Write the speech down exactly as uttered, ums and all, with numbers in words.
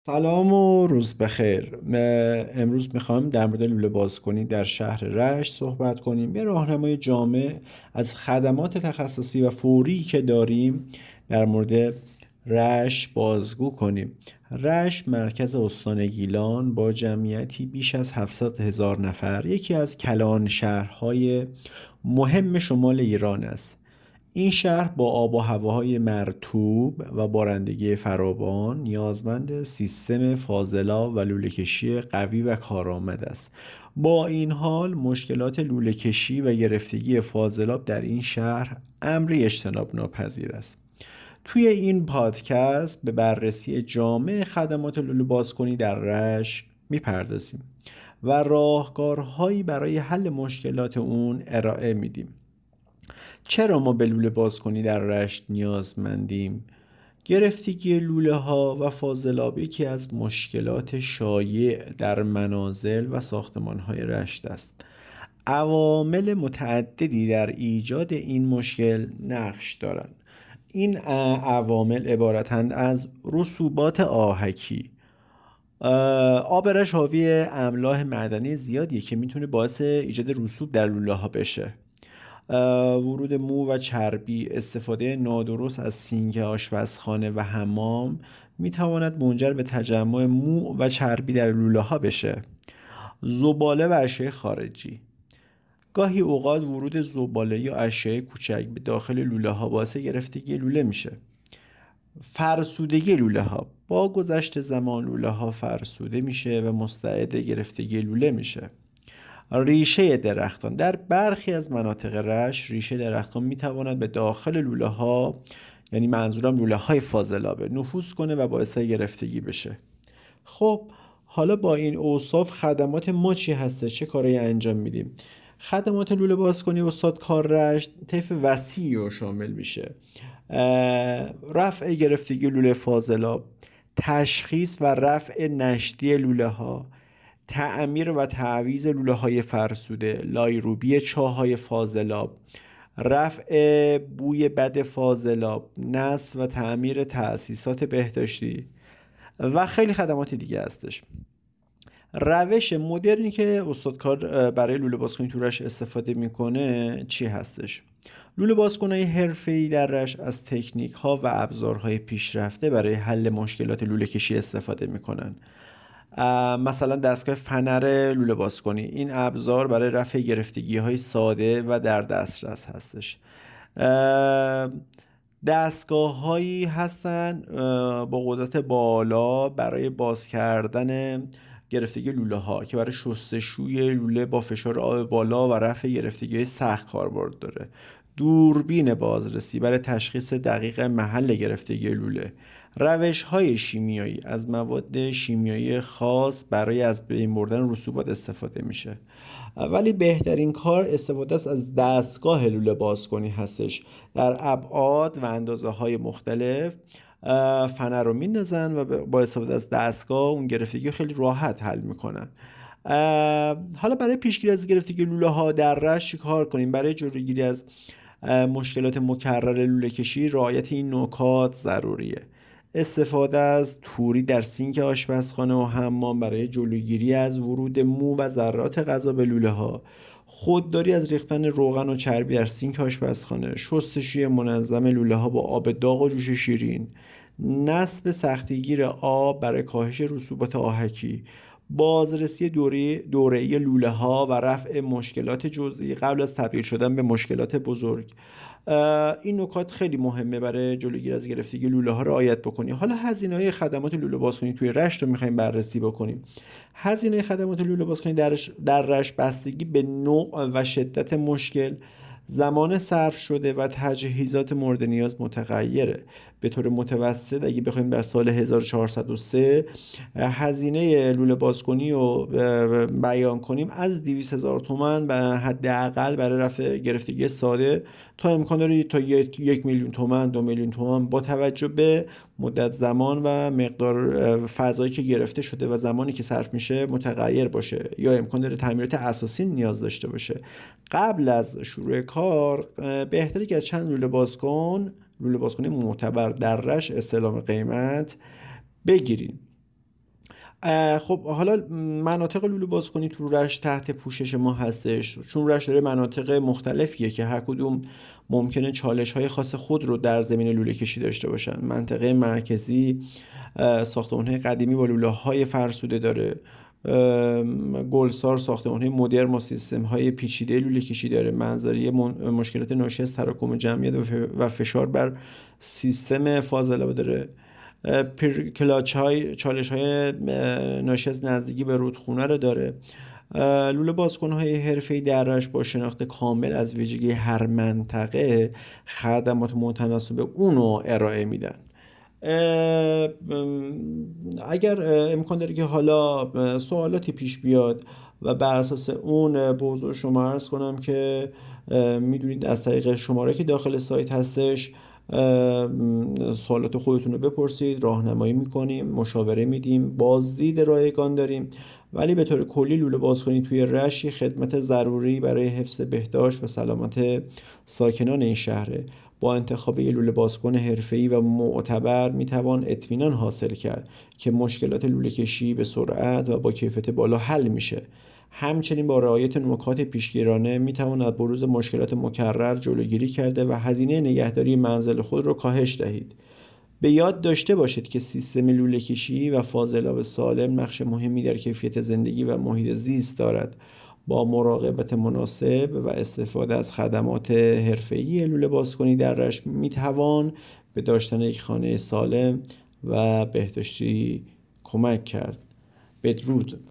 سلام و روز بخیر. م- امروز میخوایم در مورد لوله بازکنی در شهر رشت صحبت کنیم. یه راهنمای جامع از خدمات تخصصی و فوری که داریم در مورد رشت بازگو کنیم. رشت مرکز استان گیلان با جمعیتی بیش از هفتصد هزار نفر یکی از کلان شهرهای مهم شمال ایران است. این شهر با آب و هواهای مرطوب و بارندگی فراوان نیازمند سیستم فاضلاب و لوله‌کشی قوی و کارآمد است. با این حال مشکلات لوله‌کشی و گرفتگی فاضلاب در این شهر امری اجتناب ناپذیر است. توی این پادکست به بررسی جامع خدمات لوله بازکنی در رشت میپردازیم و راهکارهایی برای حل مشکلات اون ارائه میدیم. چرا ما به لوله بازکنی در رشت نیازمندیم؟ گرفتگی لوله ها و فاضلاب یکی از مشکلات شایع در منازل و ساختمان های رشت است. عوامل متعددی در ایجاد این مشکل نقش دارند. این عوامل عبارتند از رسوبات آهکی. آب رشت حاوی املاح معدنی زیادیه که میتونه باعث ایجاد رسوب در لوله ها بشه. ورود مو و چربی، استفاده نادرست از سینک آشپزخانه و حمام می تواند منجر به تجمع مو و چربی در لوله ها بشه. زباله و اشیاء خارجی، گاهی اوقات ورود زباله یا اشیاء کوچک به داخل لوله ها باعث گرفتگی لوله میشه. فرسودگی لوله ها، با گذشت زمان لوله ها فرسوده میشه و مستعد گرفتگی لوله میشه. ریشه درختان، در برخی از مناطق رشت ریشه درختان میتواند به داخل لوله ها، یعنی منظورم لوله های فاضلابه، نفوذ کنه و باعث گرفتگی بشه. خب حالا با این اوصاف خدمات ما چی هسته؟ چه کارایی انجام میدیم؟ خدمات لوله بازکنی استاد کار رشت طیف وسیعی رو شامل میشه. رفع گرفتگی لوله فاضلاب، تشخیص و رفع نشتی لوله ها، تعمیر و تعویض لوله های فرسوده، لایروبی چاهای فاضلاب، رفع بوی بد فاضلاب، نصب و تعمیر تأسیسات بهداشتی و خیلی خدمات دیگه هستش. روش مدرنی که استادکار برای لوله بازکنی تو رشت استفاده میکنه چی هستش؟ لوله بازکنای حرفه‌ای در رشت از تکنیک ها و ابزارهای پیشرفته برای حل مشکلات لوله کشی استفاده میکنن. مثلا دستگاه فنر لوله بازکنی، این ابزار برای رفع گرفتگی های ساده و در دسترس هستش. دستگاه هایی هستن با قدرت بالا برای باز کردن گرفتگی لوله ها که برای شستشوی لوله با فشار آب بالا و رفع گرفتگی سخت کاربرد داره. دوربین بازرسی برای تشخیص دقیق محل گرفتگی لوله. روش های شیمیایی، از مواد شیمیایی خاص برای از بین بردن رسوبات استفاده میشه. ولی بهترین کار استفاده است از دستگاه لوله بازکنی هستش. در ابعاد و اندازه های مختلف فنر رو میندازن و با استفاده از دستگاه اون گرفتگی خیلی راحت حل میکنن. حالا برای پیشگیری از گرفتگی لوله ها در رشت کار کنیم؟ برای جلوگیری از مشکلات مکرر لوله کشی رعایت این نکات ضروریه. استفاده از توری در سینک آشپزخانه و حمام برای جلوگیری از ورود مو و ذرات غذا به لوله ها. خودداری از ریختن روغن و چربی در سینک آشپزخانه. شستشوی منظم لوله ها با آب داغ و جوش شیرین. نصب سختگیر آب برای کاهش رسوبات آهکی. بازرسی دوره دوره‌ای لوله ها و رفع مشکلات جزئی قبل از تبدیل شدن به مشکلات بزرگ. این نکات خیلی مهمه برای جلوگیری از گرفتگی لوله ها رعایت بکنیم. حالا هزینه‌های خدمات لوله بازکنی توی رشت رو می‌خوایم بررسی بکنیم. هزینه خدمات لوله بازکنی در در رشت بستگی به نوع و شدت مشکل، زمان صرف شده و تجهیزات مورد نیاز متغیره. به طور متوسط اگه بخوایم در سال هزار و چهارصد و سه هزینه لوله بازکنی رو بیان کنیم، از دویست هزار تومان به حداقل برای رفع گرفتگی ساده تا امکان داره تا یک میلیون تومان، دو میلیون تومان، با توجه به مدت زمان و مقدار فضایی که گرفته شده و زمانی که صرف میشه متغیر باشه، یا امکان داره تعمیرات اساسی نیاز داشته باشه. قبل از شروع کار بهتره که از چند لوله بازکن لوله بازکنی معتبر در رشت استعلام قیمت بگیریم. اه، خب حالا مناطق لوله بازکنی تو رشت تحت پوشش ما هستش، چون رشت داره مناطق مختلفیه که هر کدوم ممکنه چالش های خاص خود رو در زمین لوله کشی داشته باشن. منطقه مرکزی ساختمان های قدیمی با لوله های فرسوده داره. ام، گلسار ساختمان های مدرن با سیستم های پیچیده لوله کشی داره. منظریه من- مشکلات ناشی از تراکم جمعیت و ف- و فشار بر سیستم فاضلاب داره. پر کلاچ های چالش های ناشی از نزدیکی به رودخونه رو داره. لوله بازکن های حرفه‌ای درش با شناخت کامل از ویژگی هر منطقه خدمات متناسب اونو ارائه میدن. اه، اگر امکان داره که حالا سوالاتی پیش بیاد و بر اساس اون به حضور شما عرض کنم که میدونید از طریق شماره که داخل سایت هستش سوالات خودتون رو بپرسید، راهنمایی میکنیم، مشاوره میدیم، بازدید رایگان داریم. ولی به طور کلی لوله بازکنی توی رشت یه خدمت ضروری برای حفظ بهداشت و سلامت ساکنان این شهره. با انتخاب یه لوله بازکن حرفه‌ای و معتبر میتوان اطمینان حاصل کرد که مشکلات لوله کشی به سرعت و با کیفیت بالا حل میشه. همچنین با رعایت نکات پیشگیرانه میتوان از بروز مشکلات مکرر جلوگیری کرده و هزینه نگهداری منزل خود را کاهش دهید. به یاد داشته باشید که سیستم لوله کشی و فاضلاب سالم نقش مهمی در کیفیت زندگی و محیط زیست دارد. با مراقبت مناسب و استفاده از خدمات حرفه‌ای لوله بازکنی در رشت میتوان به داشتن یک خانه سالم و بهداشتی کمک کرد. بدرود.